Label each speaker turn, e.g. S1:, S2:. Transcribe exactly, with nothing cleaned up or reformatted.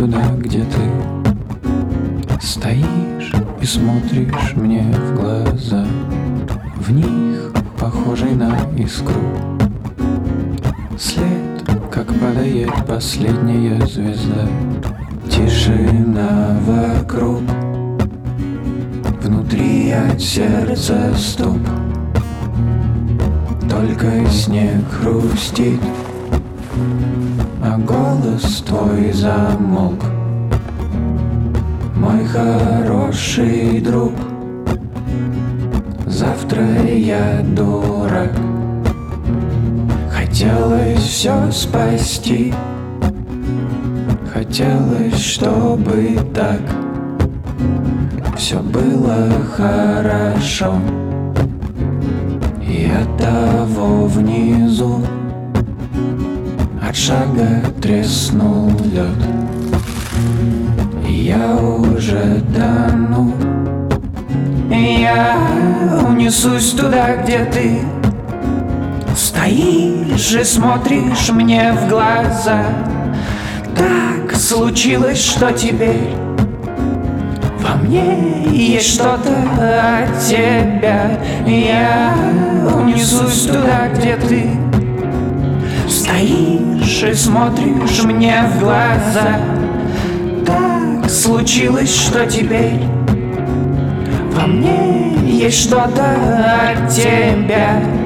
S1: туда, где ты стоишь и смотришь мне в глаза. В них похожий на искру след, как падает последняя звезда. Тишина вокруг, внутри от сердца стук. Только снег хрустит, а голос твой замолк. Мой хороший друг, завтра я дурак. Хотелось все спасти, хотелось, чтобы так все было хорошо. И оттого внизу от шага треснул лед. Я уже тону, я унесусь туда, где ты стоишь и смотришь мне в глаза. Так случилось, что теперь во мне есть что-то от тебя. Я унесусь туда, где ты стоишь и смотришь мне в глаза. Так случилось, что теперь во мне есть что-то от тебя.